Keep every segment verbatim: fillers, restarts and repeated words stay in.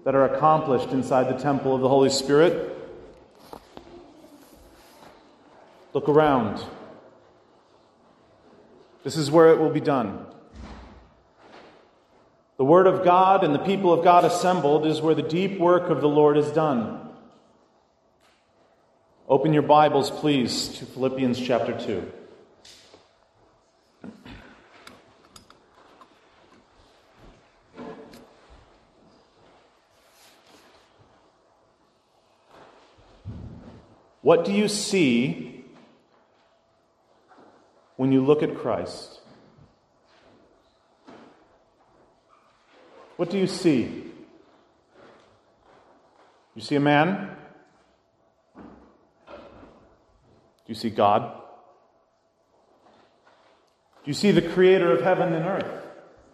that are accomplished inside the temple of the Holy Spirit. Look around. This is where it will be done. The Word of God and the people of God assembled is where the deep work of the Lord is done. Open your Bibles, please, to Philippians chapter two. What do you see when you look at Christ? What do you see? You see a man? Do you see God? Do you see the Creator of heaven and earth?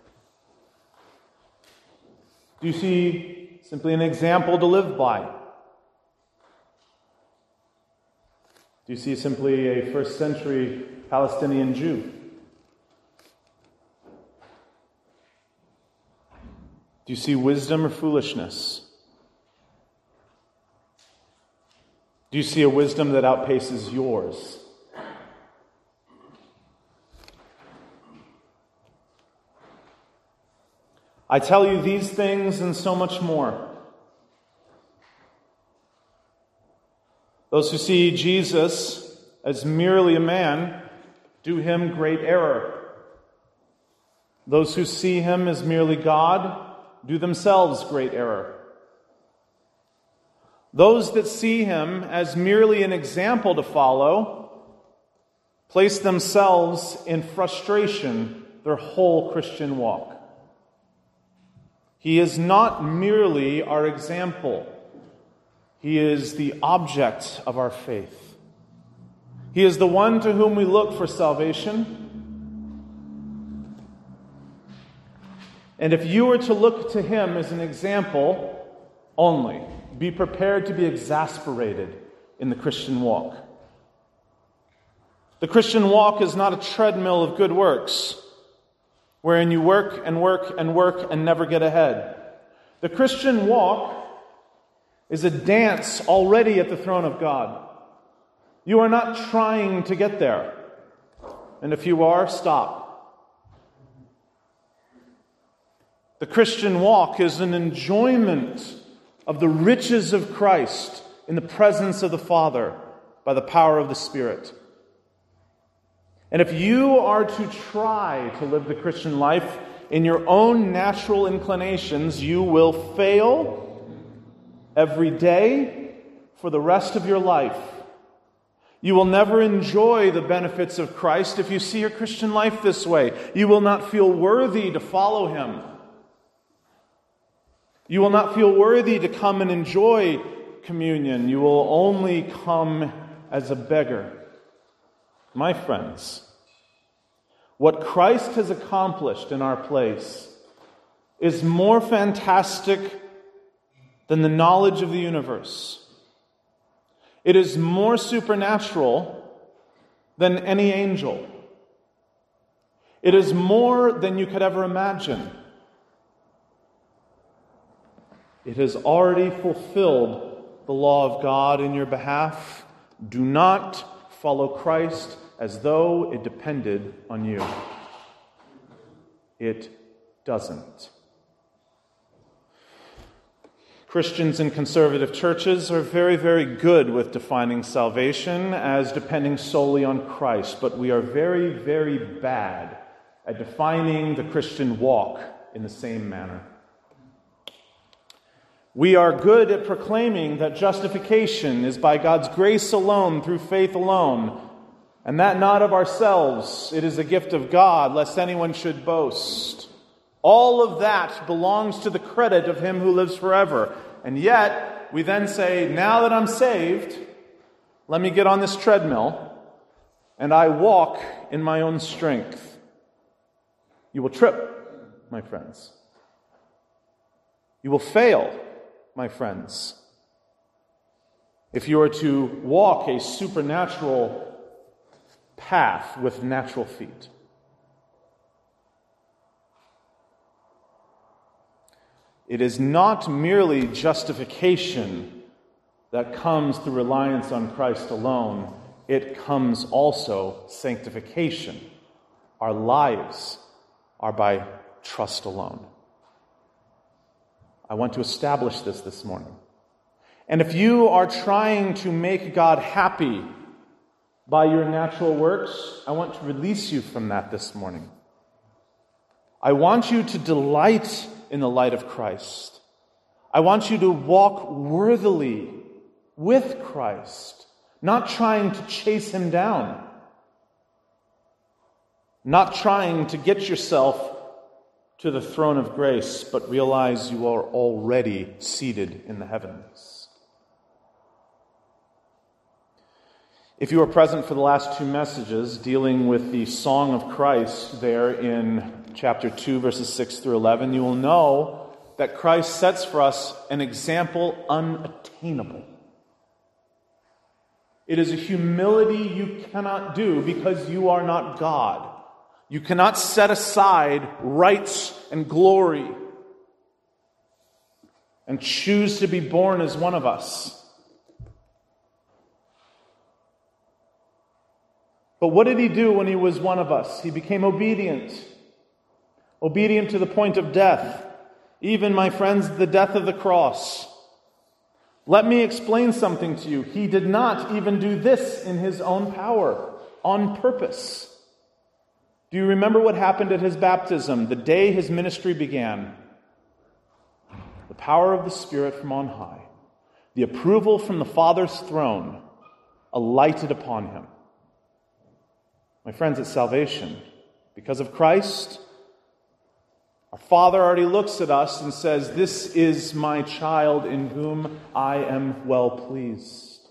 Do you see simply an example to live by? Do you see simply a first century Palestinian Jew? Do you see wisdom or foolishness? Do you see a wisdom that outpaces yours? I tell you these things and so much more. Those who see Jesus as merely a man do him great error. Those who see him as merely God do themselves great error. Those that see him as merely an example to follow place themselves in frustration their whole Christian walk. He is not merely our example. He is the object of our faith. He is the one to whom we look for salvation. And if you were to look to him as an example only, be prepared to be exasperated in the Christian walk. The Christian walk is not a treadmill of good works, wherein you work and work and work and never get ahead. The Christian walk is a dance already at the throne of God. You are not trying to get there. And if you are, stop. The Christian walk is an enjoyment of the riches of Christ in the presence of the Father by the power of the Spirit. And if you are to try to live the Christian life in your own natural inclinations, you will fail every day for the rest of your life. You will never enjoy the benefits of Christ if you see your Christian life this way. You will not feel worthy to follow him. You will not feel worthy to come and enjoy communion. You will only come as a beggar. My friends, what Christ has accomplished in our place is more fantastic than the knowledge of the universe. It is more supernatural than any angel. It is more than you could ever imagine. It has already fulfilled the law of God in your behalf. Do not follow Christ as though it depended on you. It doesn't. Christians in conservative churches are very, very good with defining salvation as depending solely on Christ, but we are very, very bad at defining the Christian walk in the same manner. We are good at proclaiming that justification is by God's grace alone, through faith alone, and that not of ourselves. It is a gift of God, lest anyone should boast. All of that belongs to the credit of him who lives forever. And yet, we then say, now that I'm saved, let me get on this treadmill, and I walk in my own strength. You will trip, my friends. You will fail, my friends, if you are to walk a supernatural path with natural feet. It is not merely justification that comes through reliance on Christ alone. It comes also sanctification. Our lives are by trust alone. I want to establish this this morning. And if you are trying to make God happy by your natural works, I want to release you from that this morning. I want you to delight in the light of Christ. I want you to walk worthily with Christ, not trying to chase him down, not trying to get yourself to the throne of grace, but realize you are already seated in the heavens. If you were present for the last two messages dealing with the Song of Christ there in chapter two, verses six through eleven, you will know that Christ sets for us an example unattainable. It is a humility you cannot do because you are not God. You cannot set aside rights and glory and choose to be born as one of us. But what did he do when he was one of us? He became obedient. Obedient to the point of death. Even, my friends, the death of the cross. Let me explain something to you. He did not even do this in his own power, on purpose. Do you remember what happened at his baptism, the day his ministry began? The power of the Spirit from on high, the approval from the Father's throne, alighted upon him. My friends, it's salvation. Because of Christ, our Father already looks at us and says, "This is my child in whom I am well pleased."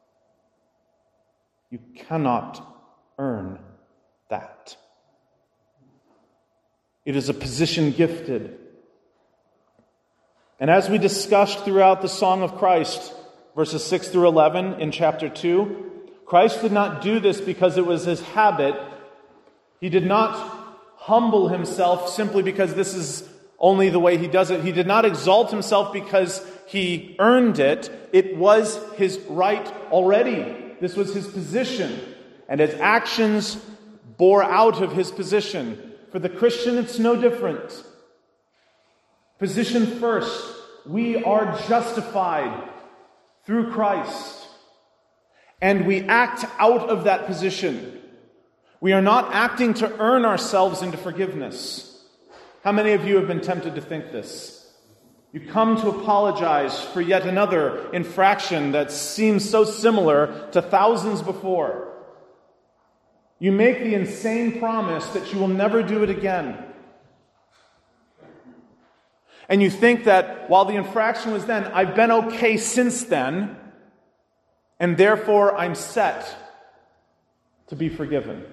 You cannot earn that. It is a position gifted. And as we discussed throughout the Song of Christ, verses six through eleven in chapter two, Christ did not do this because it was his habit. He did not humble himself simply because this is only the way he does it. He did not exalt himself because he earned it. It was his right already. This was his position. And his actions bore out of his position. For the Christian, it's no different. Position first. We are justified through Christ. And we act out of that position. We are not acting to earn ourselves into forgiveness. How many of you have been tempted to think this? You come to apologize for yet another infraction that seems so similar to thousands before. You make the insane promise that you will never do it again. And you think that while the infraction was then, I've been okay since then, and therefore I'm set to be forgiven.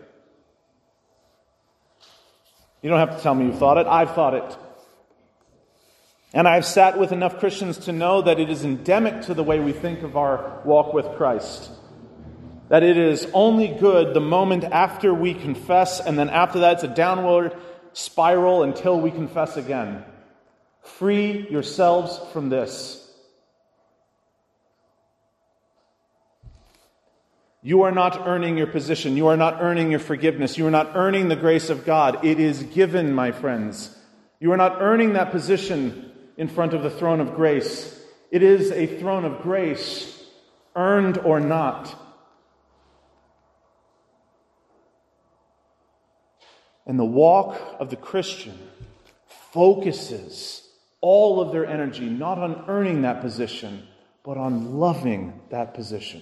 You don't have to tell me you thought it. I've thought it. And I've sat with enough Christians to know that it is endemic to the way we think of our walk with Christ. That it is only good the moment after we confess, and then after that it's a downward spiral until we confess again. Free yourselves from this. You are not earning your position. You are not earning your forgiveness. You are not earning the grace of God. It is given, my friends. You are not earning that position in front of the throne of grace. It is a throne of grace, earned or not. And the walk of the Christian focuses all of their energy not on earning that position, but on loving that position.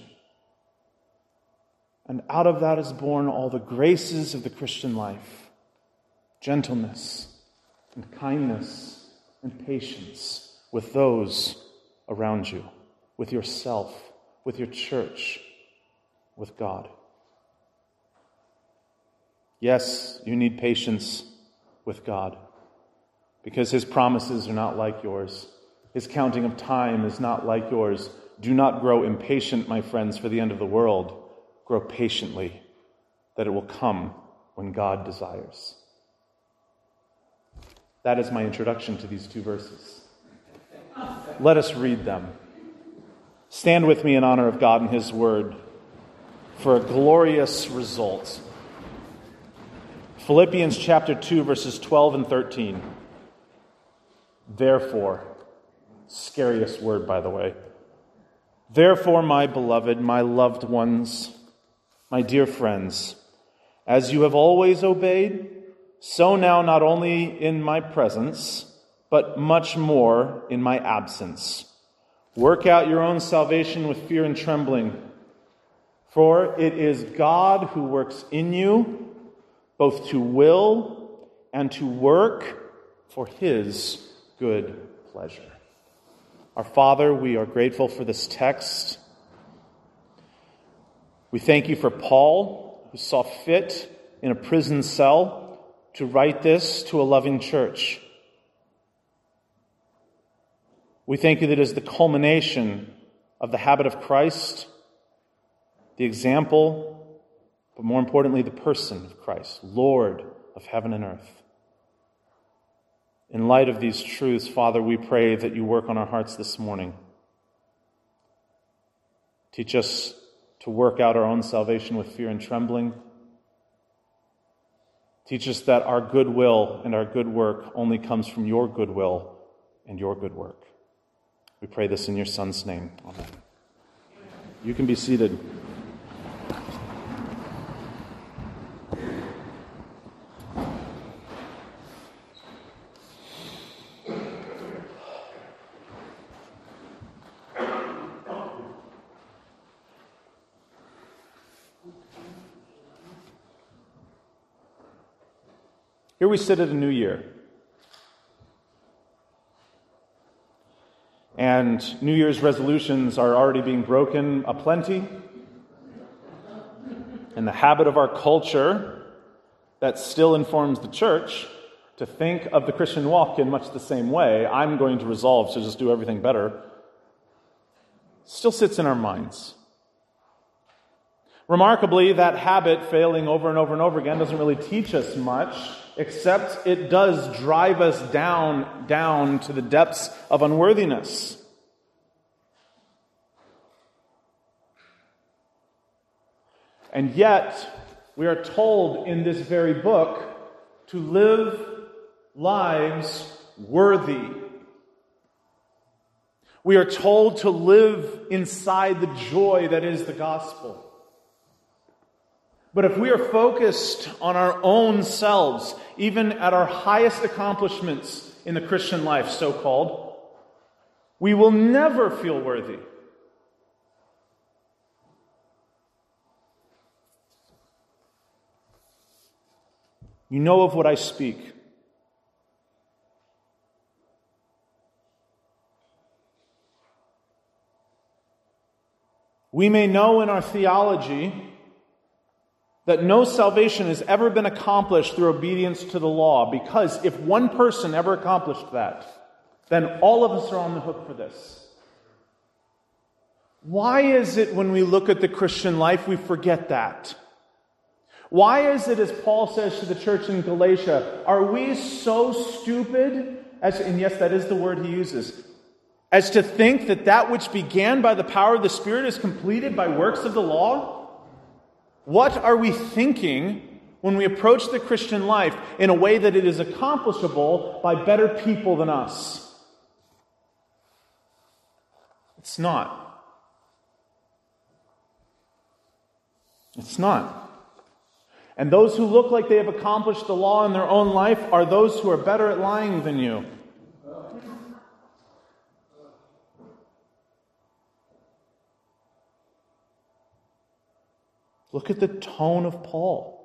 And out of that is born all the graces of the Christian life. Gentleness and kindness and patience with those around you, with yourself, with your church, with God. Yes, you need patience with God because his promises are not like yours. His counting of time is not like yours. Do not grow impatient, my friends, for the end of the world. Grow patiently, that it will come when God desires. That is my introduction to these two verses. let us read them. Stand with me in honor of God and His Word for a glorious result. Philippians chapter two, verses twelve and thirteen. Therefore, scariest word, by the way. Therefore, my beloved, my loved ones, my dear friends, as you have always obeyed, so now not only in my presence, but much more in my absence. Work out your own salvation with fear and trembling, for it is God who works in you, both to will and to work for His good pleasure. Our Father, we are grateful for this text. We thank you for Paul, who saw fit in a prison cell to write this to a loving church. We thank you that it is the culmination of the habit of Christ, the example, but more importantly, the person of Christ, Lord of heaven and earth. In light of these truths, Father, we pray that you work on our hearts this morning. Teach us to work out our own salvation with fear and trembling. Teach us that our goodwill and our good work only comes from your goodwill and your good work. We pray this in your Son's name. Amen. You can be seated. Here we sit at a new year. And New Year's resolutions are already being broken aplenty. And the habit of our culture that still informs the church to think of the Christian walk in much the same way, I'm going to resolve to just do everything better, still sits in our minds. Remarkably, that habit, failing over and over and over again, doesn't really teach us much, except it does drive us down, down to the depths of unworthiness. And yet, we are told in this very book to live lives worthy. We are told to live inside the joy that is the gospel. But if we are focused on our own selves, even at our highest accomplishments in the Christian life, so-called, we will never feel worthy. You know of what I speak. We may know in our theology that no salvation has ever been accomplished through obedience to the law, because if one person ever accomplished that, then all of us are on the hook for this. Why is it when we look at the Christian life we forget that? Why is it, as Paul says to the church in Galatia, are we so stupid, as, and yes, that is the word he uses, as to think that that which began by the power of the Spirit is completed by works of the law? What are we thinking when we approach the Christian life in a way that it is accomplishable by better people than us? It's not. It's not. And those who look like they have accomplished the law in their own life are those who are better at lying than you. Look at the tone of Paul.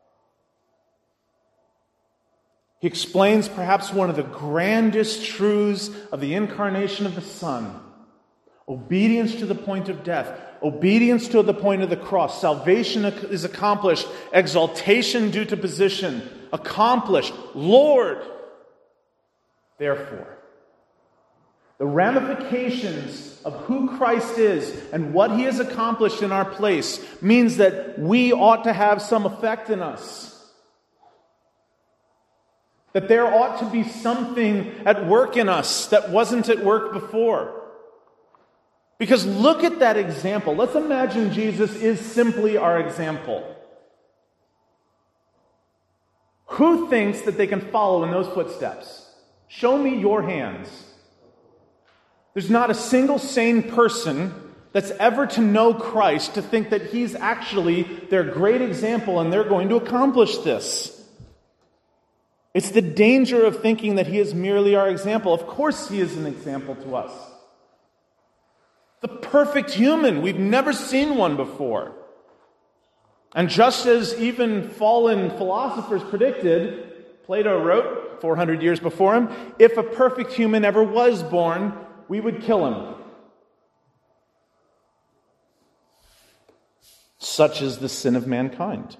He explains perhaps one of the grandest truths of the incarnation of the Son. Obedience to the point of death. Obedience to the point of the cross. Salvation is accomplished. Exaltation due to position. Accomplished. Lord. Therefore, the ramifications of who Christ is and what He has accomplished in our place means that we ought to have some effect in us. That there ought to be something at work in us that wasn't at work before. Because look at that example. Let's imagine Jesus is simply our example. Who thinks that they can follow in those footsteps? Show me your hands. There's not a single sane person that's ever to know Christ to think that he's actually their great example and they're going to accomplish this. It's the danger of thinking that he is merely our example. Of course he is an example to us. The perfect human. We've never seen one before. And just as even fallen philosophers predicted, Plato wrote four hundred years before him, if a perfect human ever was born, we would kill him. Such is the sin of mankind.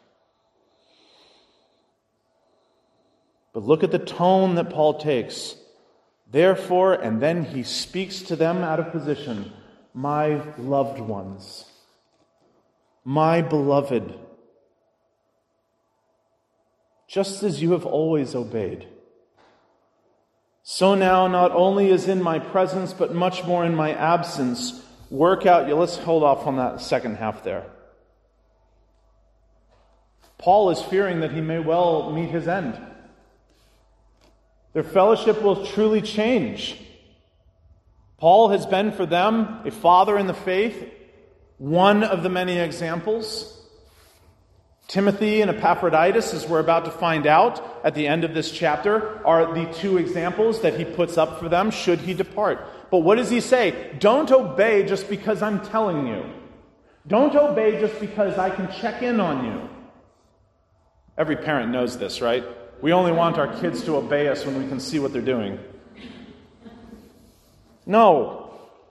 But look at the tone that Paul takes. Therefore, and then he speaks to them out of position, my loved ones, my beloved, just as you have always obeyed. So now, not only is in my presence, but much more in my absence, work out, let's hold off on that second half there. Paul is fearing that he may well meet his end. Their fellowship will truly change. Paul has been for them a father in the faith, one of the many examples. Timothy and Epaphroditus, as we're about to find out at the end of this chapter, are the two examples that he puts up for them should he depart. But what does he say? Don't obey just because I'm telling you. Don't obey just because I can check in on you. Every parent knows this, right? We only want our kids to obey us when we can see what they're doing. No.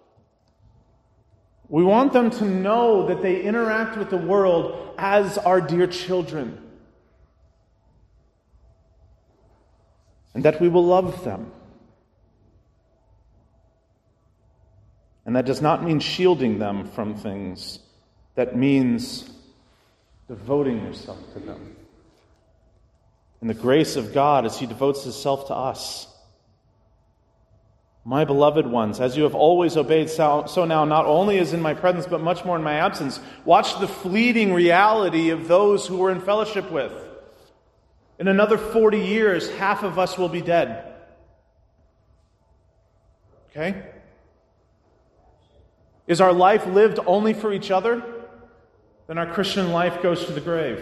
We want them to know that they interact with the world as our dear children. And that we will love them. And that does not mean shielding them from things. That means devoting yourself to them. In the grace of God as he devotes himself to us. My beloved ones, as you have always obeyed, so, so now not only is in my presence, but much more in my absence. Watch the fleeting reality of those who we're in fellowship with. In another forty years, half of us will be dead. Okay? Is our life lived only for each other? Then our Christian life goes to the grave.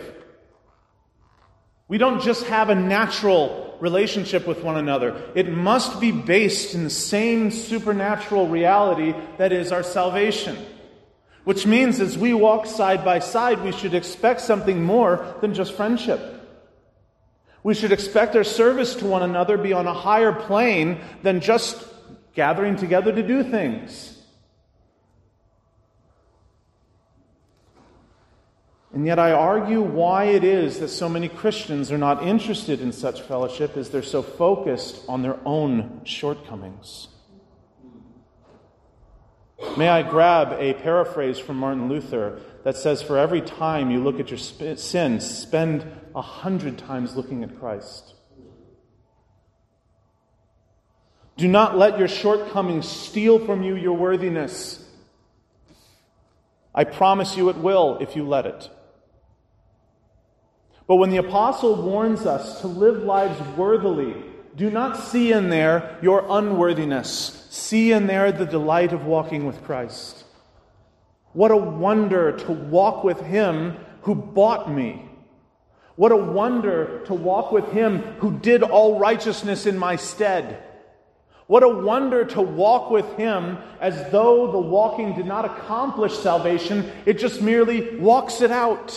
We don't just have a natural relationship with one another. It must be based in the same supernatural reality that is our salvation. Which means as we walk side by side, we should expect something more than just friendship. We should expect our service to one another be on a higher plane than just gathering together to do things. And yet I argue why it is that so many Christians are not interested in such fellowship is they're so focused on their own shortcomings. May I grab a paraphrase from Martin Luther that says, for every time you look at your sp- sins, spend a hundred times looking at Christ. Do not let your shortcomings steal from you your worthiness. I promise you it will if you let it. But when the apostle warns us to live lives worthily, do not see in there your unworthiness. See in there the delight of walking with Christ. What a wonder to walk with Him who bought me. What a wonder to walk with Him who did all righteousness in my stead. What a wonder to walk with Him as though the walking did not accomplish salvation, it just merely walks it out.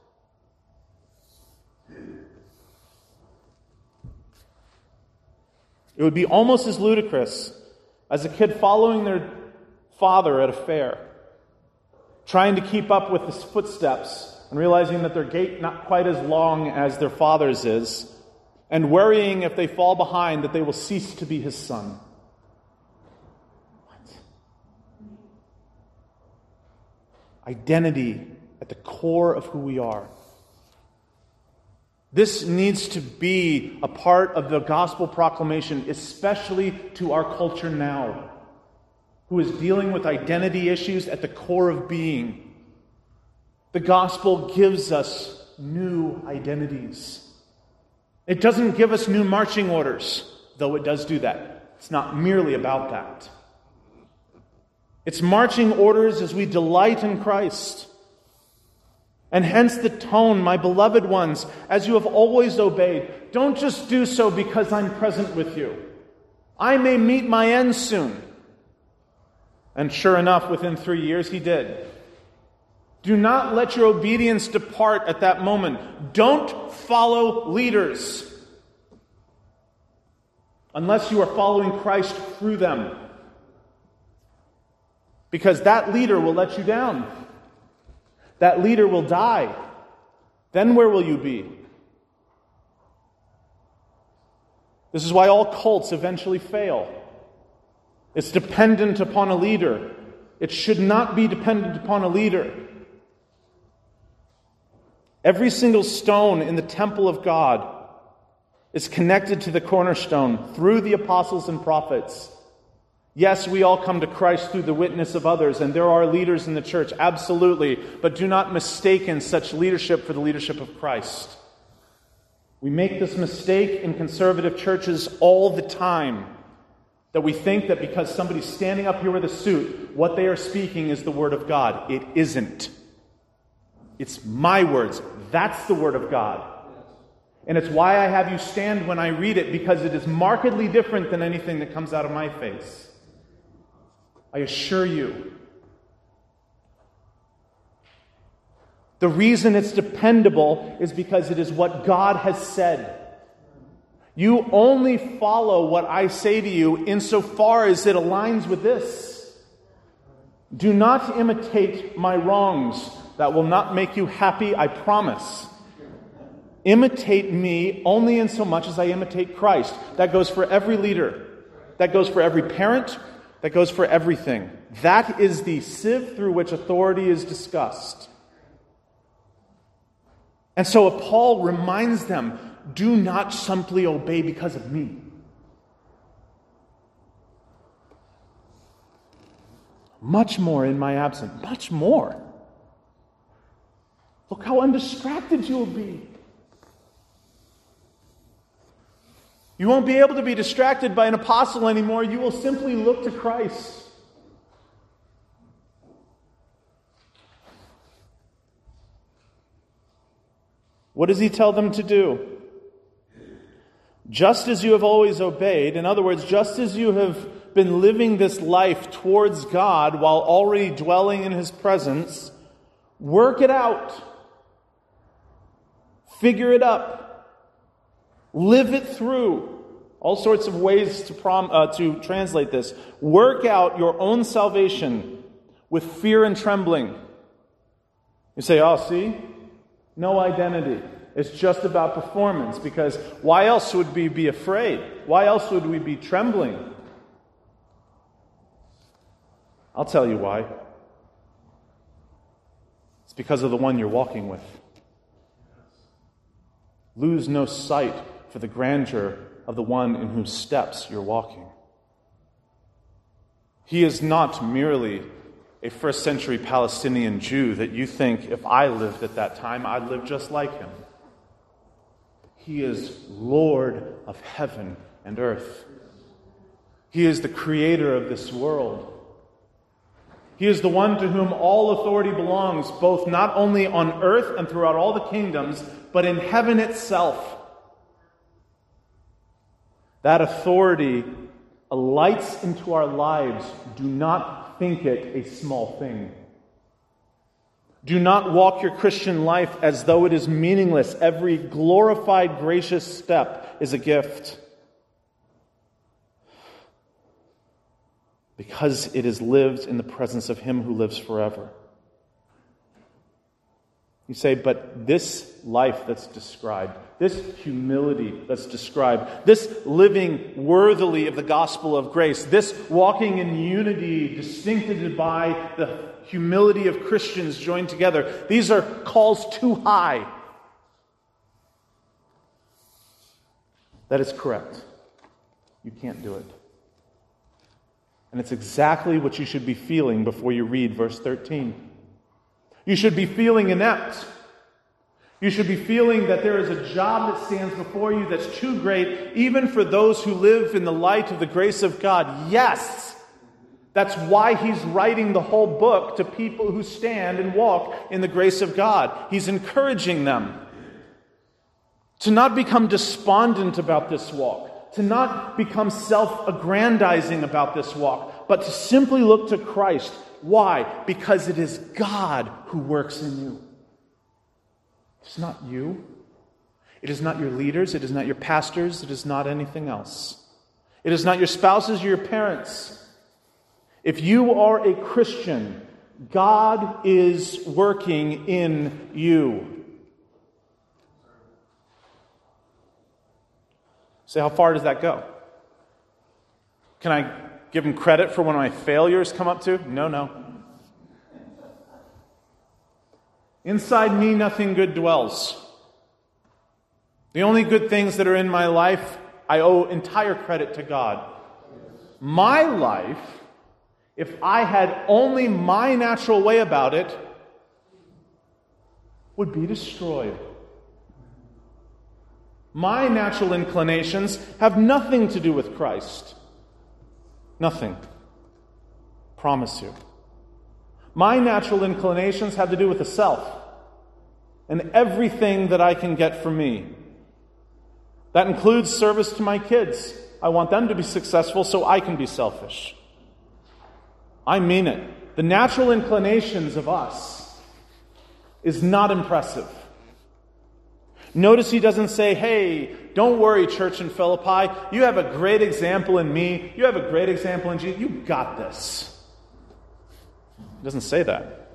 It would be almost as ludicrous as a kid following their father at a fair, trying to keep up with his footsteps and realizing that their gait not quite as long as their father's is, and worrying if they fall behind that they will cease to be his son. What? Identity at the core of who we are. This needs to be a part of the gospel proclamation, especially to our culture now, who is dealing with identity issues at the core of being. The gospel gives us new identities. It doesn't give us new marching orders, though it does do that. It's not merely about that. It's marching orders as we delight in Christ. And hence the tone, my beloved ones, as you have always obeyed, don't just do so because I'm present with you. I may meet my end soon. And sure enough, within three years, he did. Do not let your obedience depart at that moment. Don't follow leaders unless you are following Christ through them. Because that leader will let you down. That leader will die. Then where will you be? This is why all cults eventually fail. It's dependent upon a leader. It should not be dependent upon a leader. Every single stone in the temple of God is connected to the cornerstone through the apostles and prophets. Yes, we all come to Christ through the witness of others, and there are leaders in the church, absolutely, but do not mistake such leadership for the leadership of Christ. We make this mistake in conservative churches all the time, that we think that because somebody's standing up here with a suit, what they are speaking is the Word of God. It isn't. It's my words. That's the Word of God. And it's why I have you stand when I read it, because it is markedly different than anything that comes out of my face. I assure you. The reason it's dependable is because it is what God has said. You only follow what I say to you insofar as it aligns with this. Do not imitate my wrongs. That will not make you happy, I promise. Imitate me only in so much as I imitate Christ. That goes for every leader. That goes for every parent. That goes for everything. That is the sieve through which authority is discussed. And so Paul reminds them, do not simply obey because of me. Much more in my absence. Much more. Look how undistracted you will be. You won't be able to be distracted by an apostle anymore. You will simply look to Christ. What does he tell them to do? Just as you have always obeyed, in other words, just as you have been living this life towards God while already dwelling in His presence, work it out. Figure it up. Live it through. All sorts of ways to prom, uh, to translate this. Work out your own salvation with fear and trembling. You say, oh, see? No identity. It's just about performance, because why else would we be afraid? Why else would we be trembling? I'll tell you why. It's because of the one you're walking with. Lose no sight for the grandeur of the one in whose steps you're walking. He is not merely a first century Palestinian Jew that you think, if I lived at that time, I'd live just like him. He is Lord of heaven and earth. He is the creator of this world. He is the one to whom all authority belongs, both not only on earth and throughout all the kingdoms, but in heaven itself. That authority alights into our lives. Do not think it a small thing. Do not walk your Christian life as though it is meaningless. Every glorified, gracious step is a gift. Because it is lived in the presence of Him who lives forever. You say, but this life that's described, this humility that's described, this living worthily of the gospel of grace, this walking in unity distincted by the humility of Christians joined together, these are calls too high. That is correct. You can't do it. And it's exactly what you should be feeling before you read verse thirteen. You should be feeling inept. You should be feeling that there is a job that stands before you that's too great, even for those who live in the light of the grace of God. Yes, that's why he's writing the whole book to people who stand and walk in the grace of God. He's encouraging them to not become despondent about this walk, to not become self-aggrandizing about this walk, but to simply look to Christ. Why? Because it is God who works in you. It's not you. It is not your leaders. It is not your pastors. It is not anything else. It is not your spouses or your parents. If you are a Christian, God is working in you. So how far does that go? Can I give him credit for when my failures come up to? No, no. Inside me, nothing good dwells. The only good things that are in my life, I owe entire credit to God. My life, if I had only my natural way about it, would be destroyed. My natural inclinations have nothing to do with Christ. Nothing. Promise you. My natural inclinations have to do with the self and everything that I can get from me. That includes service to my kids. I want them to be successful so I can be selfish. I mean it. The natural inclinations of us is not impressive. Notice he doesn't say, hey, don't worry, church in Philippi. You have a great example in me. You have a great example in Jesus. You got this. He doesn't say that.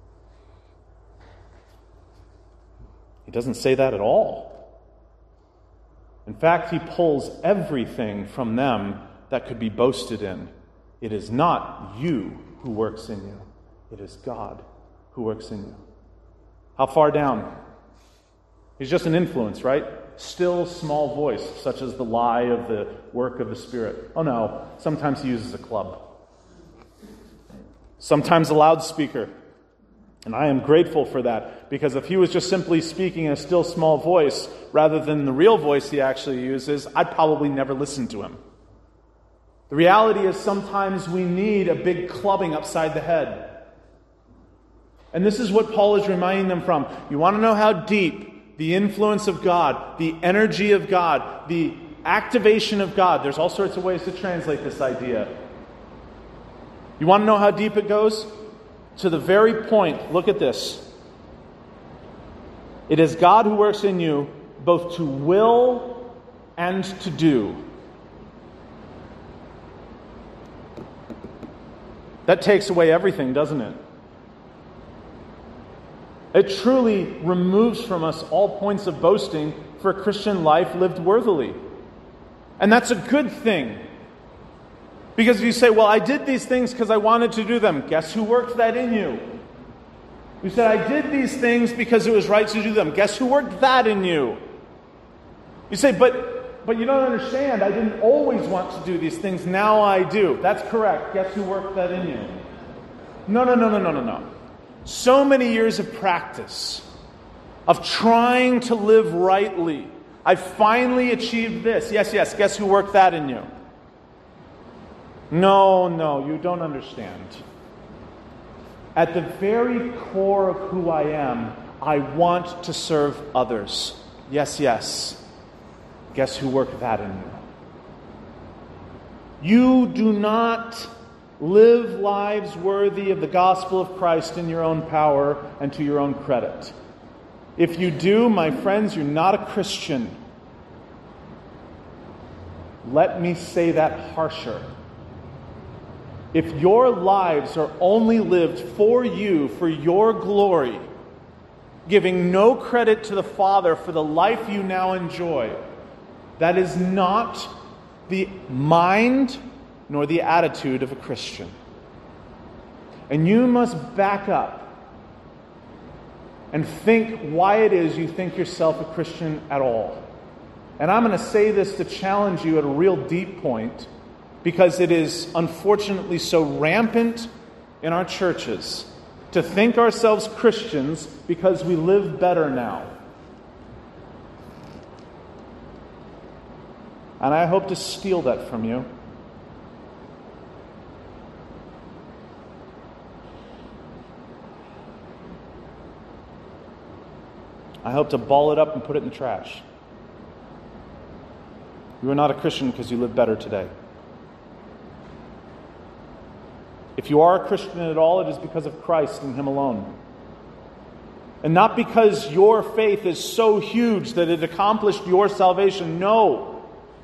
He doesn't say that at all. In fact, he pulls everything from them that could be boasted in. It is not you who works in you. It is God who works in you. How far down? He's just an influence, right? Still small voice, such as the lie of the work of the Spirit. Oh no, sometimes he uses a club. Sometimes a loudspeaker. And I am grateful for that, because if he was just simply speaking in a still small voice, rather than the real voice he actually uses, I'd probably never listen to him. The reality is sometimes we need a big clubbing upside the head. And this is what Paul is reminding them from. You want to know how deep the influence of God, the energy of God, the activation of God. There's all sorts of ways to translate this idea. You want to know how deep it goes? To the very point, look at this. It is God who works in you both to will and to do. That takes away everything, doesn't it? It truly removes from us all points of boasting for a Christian life lived worthily. And that's a good thing. Because if you say, well, I did these things because I wanted to do them, guess who worked that in you? You said, I did these things because it was right to do them. Guess who worked that in you? You say, but, but you don't understand. I didn't always want to do these things. Now I do. That's correct. Guess who worked that in you? No, no, no, no, no, no, no. So many years of practice, of trying to live rightly. I finally achieved this. Yes, yes. Guess who worked that in you? No, no, you don't understand. At the very core of who I am, I want to serve others. Yes, yes. Guess who worked that in you? You do not live lives worthy of the gospel of Christ in your own power and to your own credit. If you do, my friends, you're not a Christian. Let me say that harsher. If your lives are only lived for you, for your glory, giving no credit to the Father for the life you now enjoy, that is not the mind nor the attitude of a Christian. And you must back up and think why it is you think yourself a Christian at all. And I'm going to say this to challenge you at a real deep point, because it is unfortunately so rampant in our churches to think ourselves Christians because we live better now. And I hope to steal that from you. I hope to ball it up and put it in the trash. You are not a Christian because you live better today. If you are a Christian at all, it is because of Christ and Him alone. And not because your faith is so huge that it accomplished your salvation. No.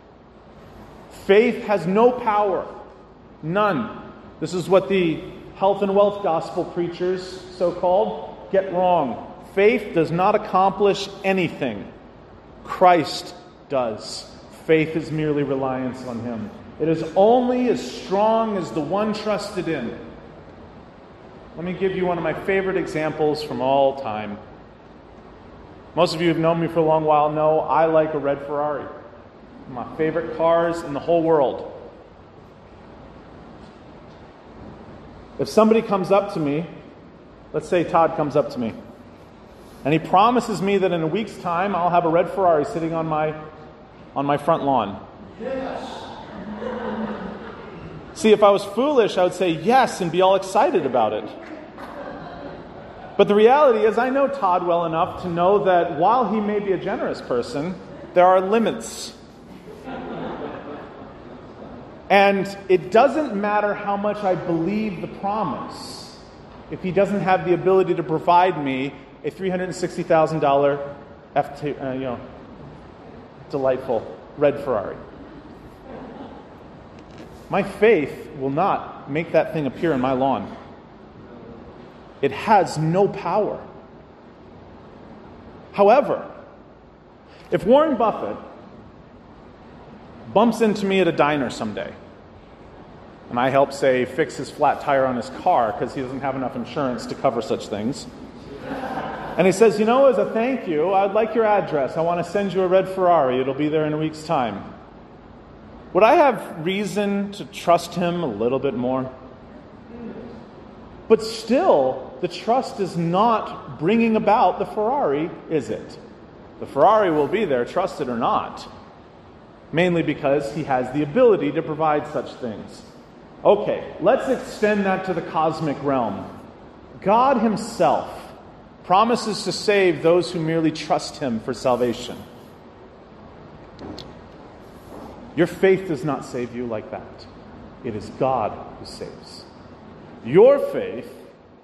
Faith has no power. None. This is what the health and wealth gospel preachers, so-called, get wrong. Faith does not accomplish anything. Christ does. Faith is merely reliance on Him. It is only as strong as the one trusted in. Let me give you one of my favorite examples from all time. Most of you who have known me for a long while know I like a red Ferrari. My favorite cars in the whole world. If somebody comes up to me, let's say Todd comes up to me, and he promises me that in a week's time I'll have a red Ferrari sitting on my on my front lawn. Yes. See, if I was foolish, I would say yes and be all excited about it. But the reality is I know Todd well enough to know that while he may be a generous person, there are limits. And it doesn't matter how much I believe the promise if he doesn't have the ability to provide me a three hundred sixty thousand dollars F T, uh, you know, delightful red Ferrari. My faith will not make that thing appear in my lawn. It has no power. However, if Warren Buffett bumps into me at a diner someday, and I help, say, fix his flat tire on his car because he doesn't have enough insurance to cover such things, and he says, you know, as a thank you, I'd like your address. I want to send you a red Ferrari. It'll be there in a week's time. Would I have reason to trust him a little bit more? But still, the trust is not bringing about the Ferrari, is it? The Ferrari will be there, trust it or not. Mainly because he has the ability to provide such things. Okay, let's extend that to the cosmic realm. God Himself promises to save those who merely trust Him for salvation. Your faith does not save you like that. It is God who saves. Your faith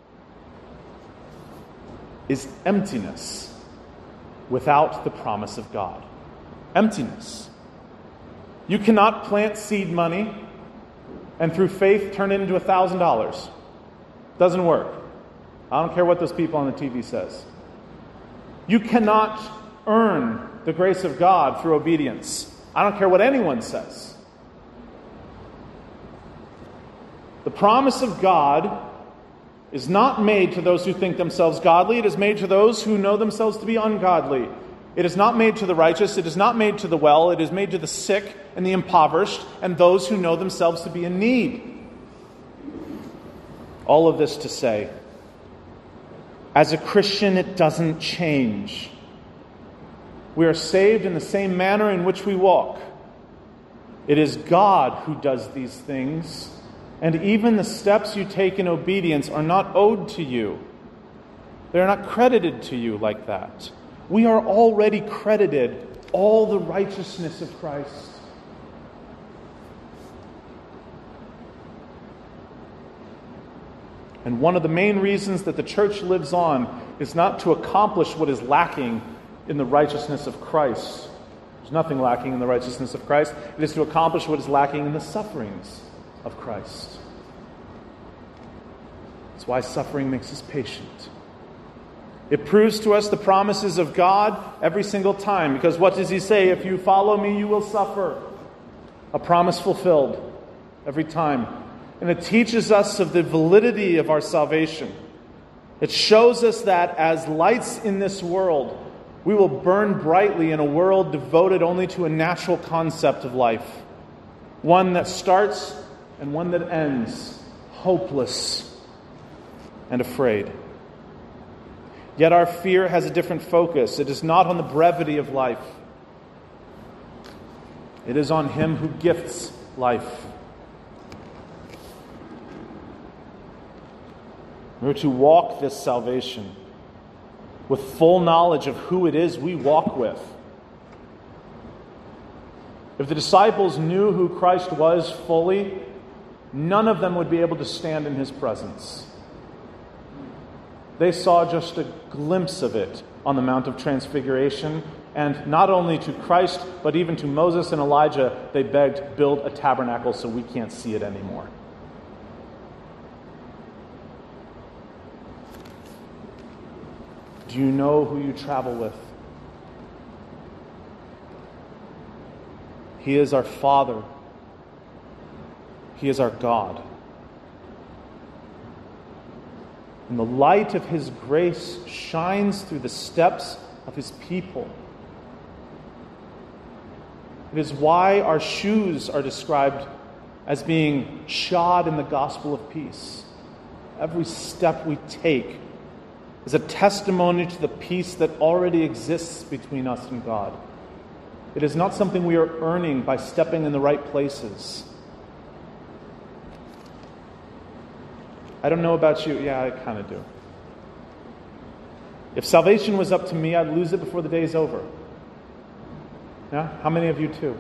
is emptiness without the promise of God. Emptiness. You cannot plant seed money and through faith turn it into a thousand dollars. Doesn't work. I don't care what those people on the T V says. You cannot earn the grace of God through obedience. I don't care what anyone says. The promise of God is not made to those who think themselves godly. It is made to those who know themselves to be ungodly. It is not made to the righteous. It is not made to the well. It is made to the sick and the impoverished and those who know themselves to be in need. All of this to say, as a Christian, it doesn't change. We are saved in the same manner in which we walk. It is God who does these things, and even the steps you take in obedience are not owed to you. They are not credited to you like that. We are already credited all the righteousness of Christ. And one of the main reasons that the church lives on is not to accomplish what is lacking in the righteousness of Christ. There's nothing lacking in the righteousness of Christ. It is to accomplish what is lacking in the sufferings of Christ. That's why suffering makes us patient. It proves to us the promises of God every single time. Because what does He say? If you follow me, you will suffer. A promise fulfilled every time. And it teaches us of the validity of our salvation. It shows us that as lights in this world, We will burn brightly in a world devoted only to a natural concept of life, one that starts and one that ends, hopeless and afraid. Yet our fear has a different focus. It is not on the brevity of life. It is on Him who gifts life. We are to walk this salvation with full knowledge of who it is we walk with. If the disciples knew who Christ was fully, none of them would be able to stand in His presence. They saw just a glimpse of it on the Mount of Transfiguration, and not only to Christ, but even to Moses and Elijah, they begged, build a tabernacle so we can't see it anymore. Do you know who you travel with? He is our Father. He is our God. And the light of His grace shines through the steps of His people. It is why our shoes are described as being shod in the gospel of peace. Every step we take is a testimony to the peace that already exists between us and God. It is not something we are earning by stepping in the right places. I don't know about you. Yeah, I kind of do. If salvation was up to me, I'd lose it before the day is over. Yeah? How many of you too?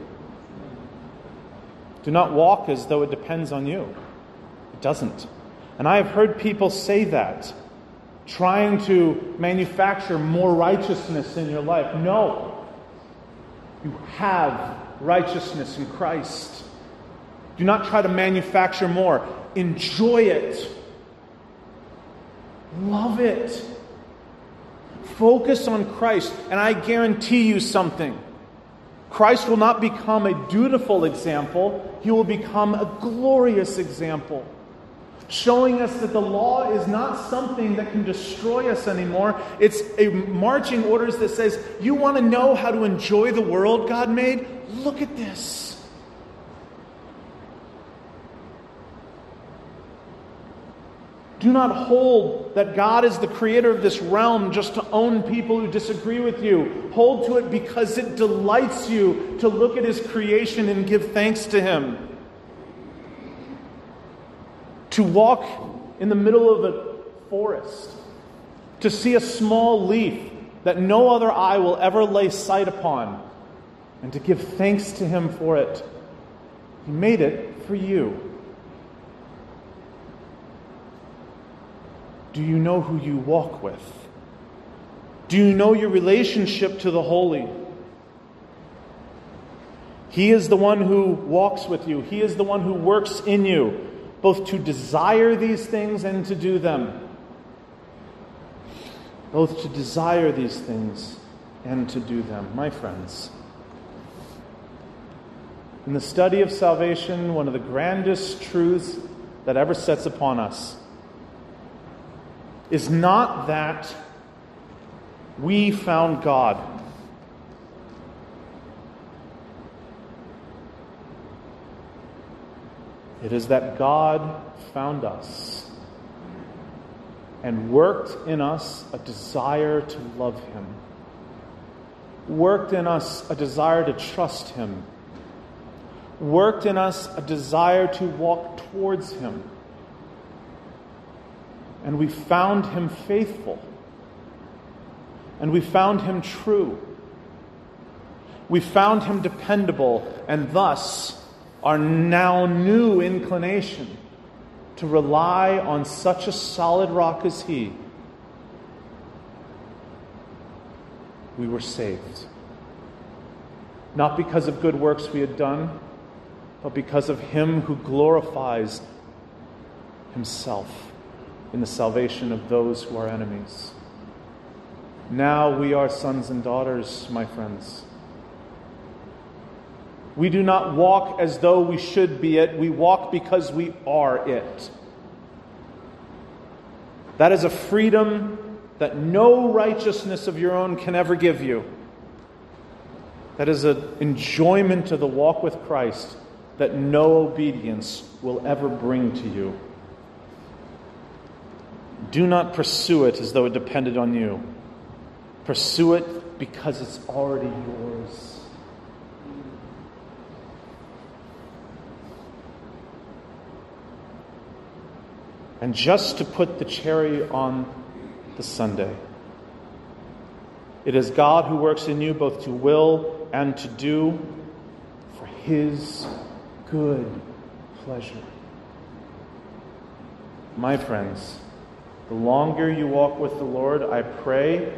Do not walk as though it depends on you. It doesn't. And I have heard people say that, trying to manufacture more righteousness in your life. No. You have righteousness in Christ. Do not try to manufacture more. Enjoy it. Love it. Focus on Christ. And I guarantee you something. Christ will not become a dutiful example. He will become a glorious example, showing us that the law is not something that can destroy us anymore. It's a marching orders that says, you want to know how to enjoy the world God made? Look at this. Do not hold that God is the creator of this realm just to own people who disagree with you. Hold to it because it delights you to look at His creation and give thanks to Him. To walk in the middle of a forest, to see a small leaf that no other eye will ever lay sight upon, and to give thanks to Him for it. He made it for you. Do you know who you walk with? Do you know your relationship to the holy? He is the one who walks with you. He is the one who works in you, both to desire these things and to do them. Both to desire these things and to do them. My friends, in the study of salvation, one of the grandest truths that ever sets upon us is not that we found God. It is that God found us and worked in us a desire to love Him, worked in us a desire to trust Him, worked in us a desire to walk towards Him. And we found Him faithful. And we found Him true. We found Him dependable, and thus our now new inclination to rely on such a solid rock as He. We were saved. Not because of good works we had done, but because of Him who glorifies Himself in the salvation of those who are enemies. Now we are sons and daughters, my friends. We do not walk as though we should be it. We walk because we are it. That is a freedom that no righteousness of your own can ever give you. That is an enjoyment of the walk with Christ that no obedience will ever bring to you. Do not pursue it as though it depended on you. Pursue it because it's already yours. And just to put the cherry on the sundae, it is God who works in you both to will and to do for His good pleasure. My friends, the longer you walk with the Lord, I pray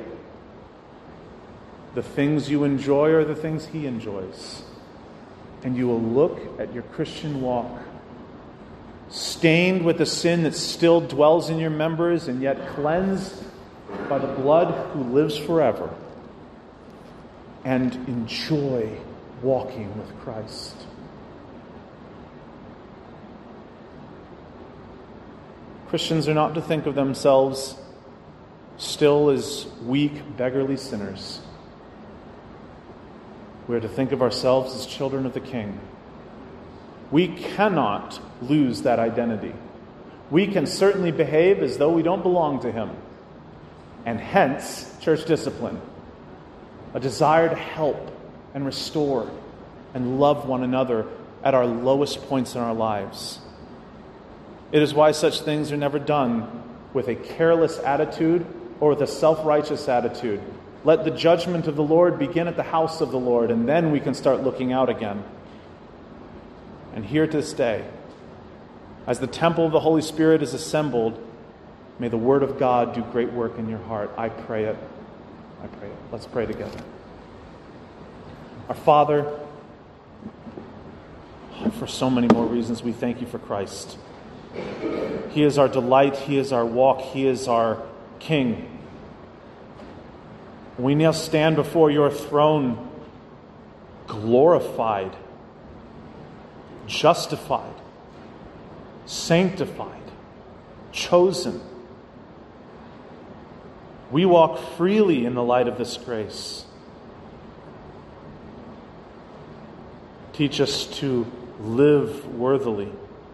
the things you enjoy are the things He enjoys. And you will look at your Christian walk stained with the sin that still dwells in your members and yet cleansed by the blood who lives forever, and enjoy walking with Christ. Christians are not to think of themselves still as weak, beggarly sinners. We are to think of ourselves as children of the King. We cannot lose that identity. We can certainly behave as though we don't belong to Him. And hence, church discipline, a desire to help and restore and love one another at our lowest points in our lives. It is why such things are never done with a careless attitude or with a self-righteous attitude. Let the judgment of the Lord begin at the house of the Lord, and then we can start looking out again. And here to this day, as the temple of the Holy Spirit is assembled, may the Word of God do great work in your heart. I pray it. I pray it. Let's pray together. Our Father, for so many more reasons, we thank you for Christ. He is our delight. He is our walk. He is our King. We now stand before your throne, glorified, justified, sanctified, chosen. We walk freely in the light of this grace. Teach us to live worthily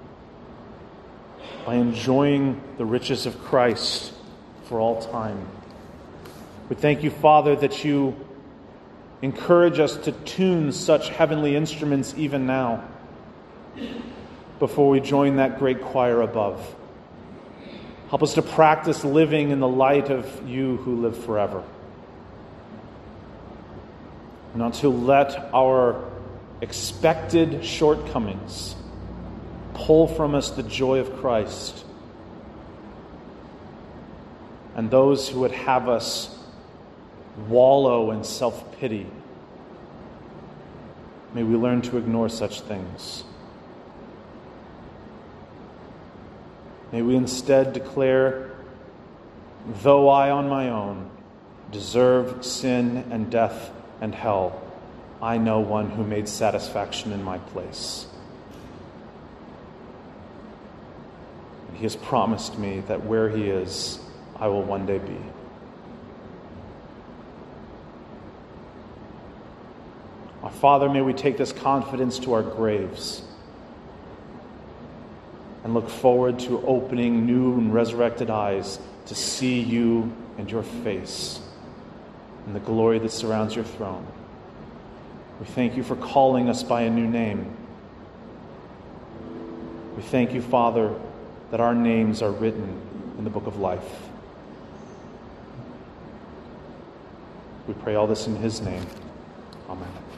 by enjoying the riches of Christ for all time. We thank you, Father, that you encourage us to tune such heavenly instruments even now before we join that great choir above. Help us to practice living in the light of you who live forever. Not to let our expected shortcomings pull from us the joy of Christ. And those who would have us wallow in self-pity, may we learn to ignore such things. May we instead declare, though I on my own deserve sin and death and hell, I know one who made satisfaction in my place. And He has promised me that where He is, I will one day be. Our Father, may we take this confidence to our graves and look forward to opening new and resurrected eyes to see you and your face and the glory that surrounds your throne. We thank you for calling us by a new name. We thank you, Father, that our names are written in the book of life. We pray all this in His name. Amen.